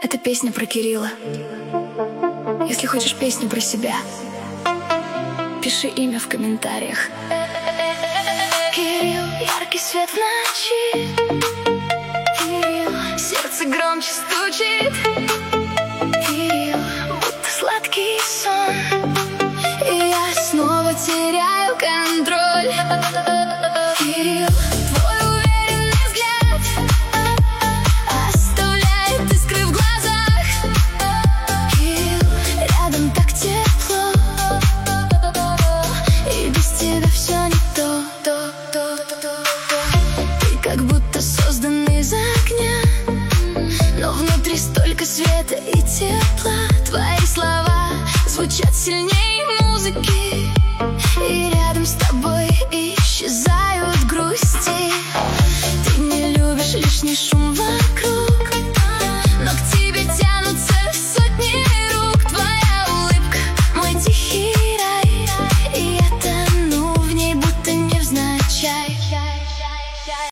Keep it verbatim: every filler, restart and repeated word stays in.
Это песня про Кирилла. Если хочешь песню про себя, пиши имя в комментариях. Кирилл, яркий свет в ночи. Кирилл, сердце громче стучит. Кирилл, будто сладкий сон, и я снова теряю контроль. Кирилл, твой уверенный взгляд оставляет искры в глазах. Кирилл, рядом так тепло, и без тебя все не то, то, то, то, то, то. Ты как будто создан из огня, но внутри столько света и тепла. Твои слова звучат сильнее